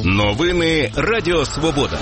Новини Радіо Свобода.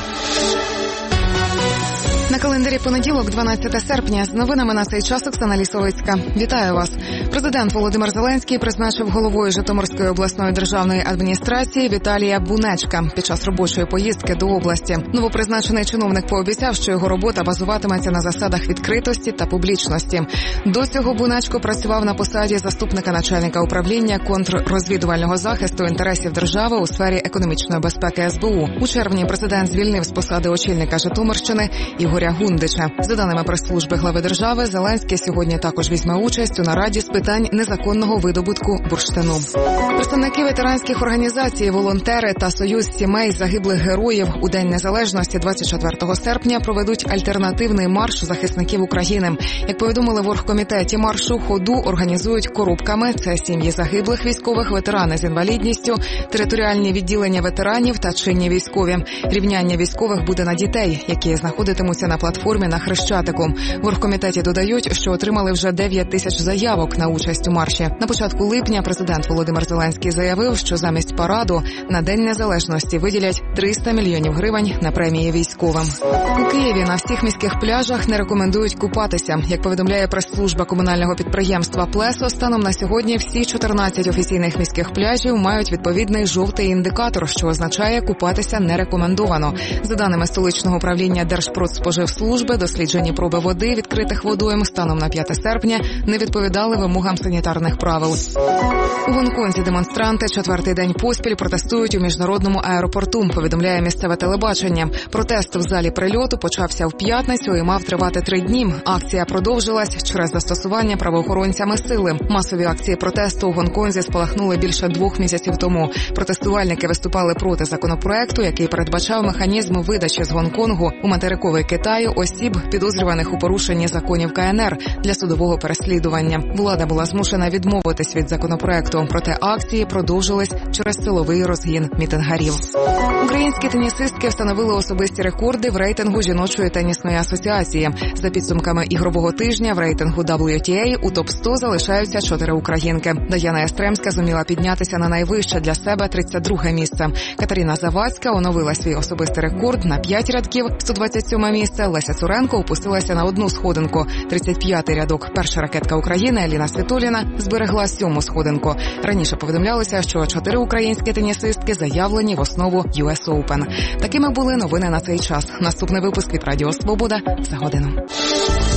На календарі понеділок, 12 серпня. З новинами на цей час Оксана Лісовицька. Вітаю вас. Президент Володимир Зеленський призначив головою Житомирської обласної державної адміністрації Віталія Бунечка під час робочої поїздки до області. Новопризначений чиновник пообіцяв, що його робота базуватиметься на засадах відкритості та публічності. До цього Бунечко працював на посаді заступника начальника управління контррозвідувального захисту інтересів держави у сфері економічної безпеки СБУ. У червні президент звільнив з посади очільника Житомирщини Ігоря Гундича. За даними прес-служби глави держави, Зеленський сьогодні також візьме участь у нараді з питань незаконного видобутку бурштину. Представники ветеранських організацій, волонтери та Союз сімей загиблих героїв у День Незалежності 24 серпня проведуть альтернативний марш захисників України. Як повідомили в оргкомітеті маршу, ходу організують коробками. Це сім'ї загиблих військових, ветерани з інвалідністю, територіальні відділення ветеранів та чинні військові. Рівняння військових буде на дітей, які знаходитимуться на платформі на Хрещатику. В оргкомітеті додають, що отримали вже 9 тисяч заявок на участь у марші. На початку липня президент Володимир Зеленський заявив, що замість параду на День Незалежності виділять 300 мільйонів гривень на премії військовим. У Києві на всіх міських пляжах не рекомендують купатися. Як повідомляє прес-служба комунального підприємства «Плесо», станом на сьогодні всі 14 офіційних міських пляжів мають відповідний жовтий індикатор, що означає купатися не рекомендовано. За даними столичного управління Держпродспоживслужби, досліджені проби води відкритих водойм станом на 5 серпня не відповідали вимогам санітарних правил. У Гонконзі демонстранти четвертий день поспіль протестують у міжнародному аеропорту, повідомляє місцеве телебачення. Протест в залі прильоту почався в п'ятницю і мав тривати 3 дні. Акція продовжилась через застосування правоохоронцями сили. Масові акції протесту у Гонконзі спалахнули більше 2 місяців тому. Протестувальники виступали проти законопроекту, який передбачав механізм видачі з Гонконгу у материковий Китай осіб, підозрюваних у порушенні законів КНР для судового переслідування. Влада була змушена відмовитись від законопроекту, проте акції продовжились через силовий розгін мітингарів. Українські тенісистки встановили особисті рекорди в рейтингу жіночої тенісної асоціації. За підсумками ігрового тижня в рейтингу WTA у топ-100 залишаються 4 українки. Даяна Ястремська зуміла піднятися на найвище для себе 32-ге місце. Катерина Завадська оновила свій особистий рекорд на 5 рядків, 127-ме місце. Леся Цуренко опустилася на 1 сходинку. 35-й рядок. Перша ракетка України Аліна Світоліна зберегла 7-му сходинку. Раніше повідомлялося, що 4 українські тенісистки заявлені в основу US Open. Такими були новини на цей час. Наступний випуск від Радіо Свобода за годину.